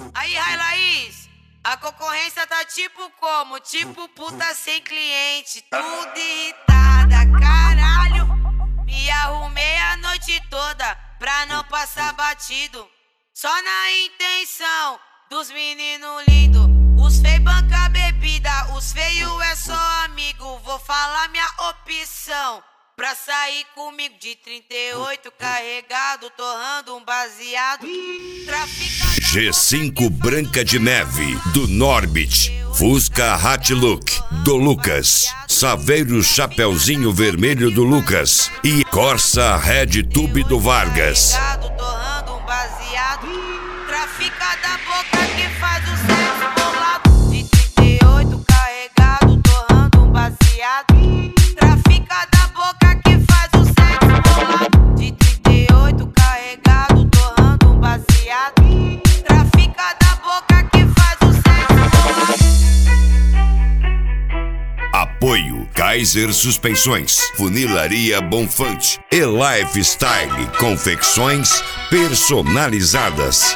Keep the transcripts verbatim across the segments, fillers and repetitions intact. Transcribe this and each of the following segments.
Aí, Rai Laís, a concorrência tá tipo como? Tipo puta sem cliente, tudo irritada, caralho. Me arrumei a noite toda pra não passar batido, só na intenção dos meninos lindos. Os feios banca bebida, os feios é só amigo. Vou falar minha opção pra sair comigo de trinta e oito carregado, torrando um baseado. G cinco Branca de Neve, do Norbit. Fusca Hatlook, do Lucas. Saveiro Chapeuzinho Vermelho, do Lucas. E Corsa Red Tube, do Vargas. Torrando um baseado. Trafica da boca que faz o sexo bolado. De trinta e oito carregado, torrando um baseado. Trafica da boca que faz o sexo bolado. De trinta e oito carregado, torrando um baseado. Trafica da boca que faz o sexo bolado. Apoio Kaiser Suspensões, Funilaria Bonfante e Lifestyle Confecções Personalizadas.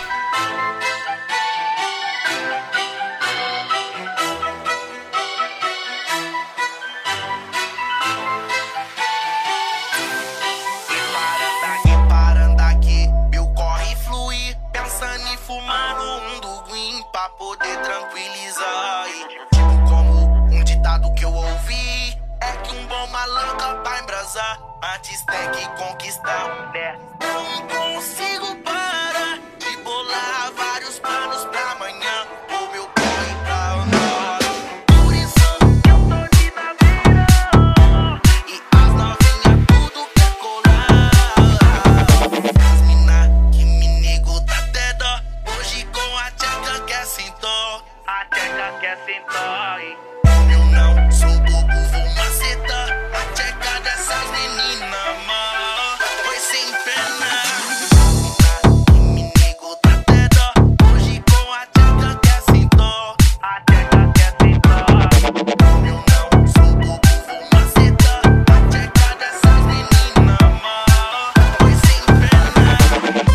Pra poder tranquilizar. Tipo como um ditado que eu ouvi, é que um bom malandro vai embrasar, antes tem que conquistar. Não consigo parar de bolar vários planos pra amanhã. O meu corre pra agora. Por isso eu tô de naveira e as novinhas tudo quer colar. As mina que me nego dá até dó. Hoje com a tcheca quer sentar, a tcheca quer sentar. Como eu não sou bobo, vou macetar a tcheca dessas meninas, mano. Foi sem pena. Que me nego dá até dó. Hoje com a tcheca quer sentar, a tcheca quer sentar. Como eu não sou bobo, vou macetar a tcheca dessas meninas, mano. Foi sem pena.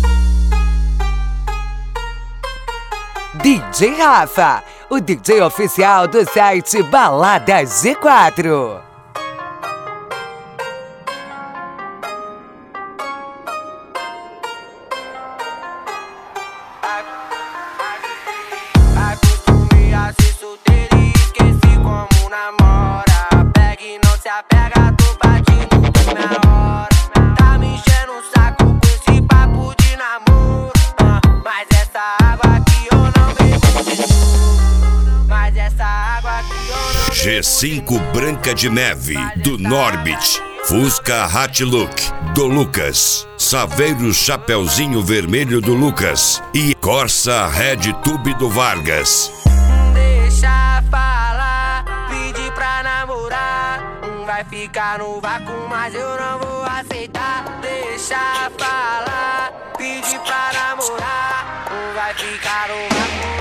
D J Rafa, o D J oficial do site Balada G quatro. Acostumei a ser solteiro e esqueci como namora. Pega e não se apega, tô batindo na hora. Tá me enchendo o saco com esse papo de namoro, ah, mas essa água aqui eu não bebo de novo. Mas essa água aqui eu não bebo. G cinco Branca de Neve, do Norbit. Fusca Hatlook, do Lucas. Saveiro Chapeuzinho Vermelho, do Lucas. E Corsa Red Tube, do Vargas. Deixa falar, pedir pra namorar. Vai ficar no vácuo, mas eu não vou aceitar. Deixa falar, pedir pra namorar. Vai ficar no vácuo.